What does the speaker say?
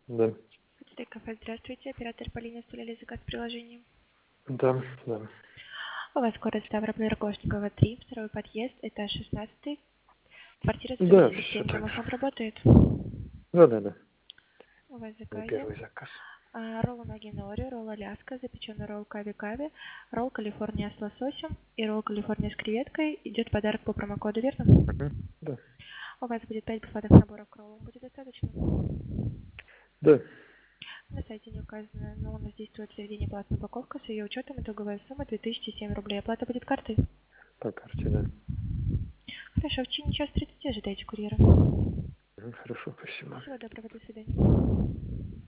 Да. Кафе, здравствуйте. Оператор по линии оставляли заказ в приложении. Да, да. У вас город Ставрополь, Рогожникова, 3, второй подъезд, этаж 16, квартира Да, все 177. так. Домофон работает. Да, да, да. У вас в Мой заказе первый заказ. ролл ноги нори, ролл аляска, запеченный ролл кави-кави, ролл Калифорния с лососем и ролл Калифорния с креветкой. Идет подарок по промокоду, верно? Угу. Да. У вас будет 5 буфетных наборов к роллам. Будет достаточно? Да. На сайте не указано, но у нас действует в заведении платная упаковка. С ее учетом итоговая сумма 2007 рублей. Оплата будет картой. По карте, да. Хорошо, в течение часа 30 ожидайте курьера. Хорошо, спасибо. Всего доброго, до свидания.